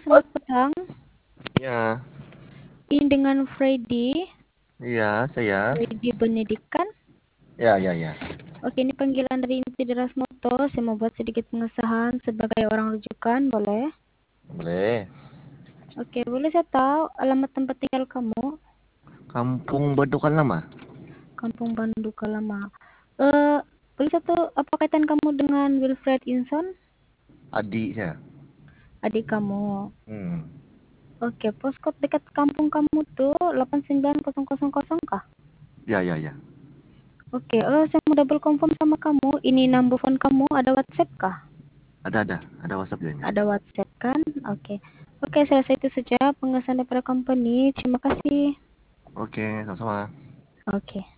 selamat petang. Ya, Ini dengan Freddy, iya saya. Freddy Benedikan. Ya, ya, ya. Oke, ini panggilan dari Inti Deras Moto. Saya mau buat sedikit pengesahan sebagai orang rujukan, boleh? Boleh. Oke, boleh saya tahu alamat tempat tinggal kamu? Kampung Bedukan Lama. Kampung Banduka Lama. Boleh saya tahu apa kaitan kamu dengan Wilfred Inson, Adik saya. adik kamu? Hmm. Oke, postcode dekat kampung kamu tuh 89000 kah? Ya, ya, ya. Oke, saya mau double confirm sama kamu. Ini number phone kamu ada WhatsApp kah? Ada. Ada WhatsApp dia. Ada WhatsApp kan? Oke. Oke, saya rasa itu saja pengesahan daripada company. Terima kasih. Oke, sama-sama. Oke.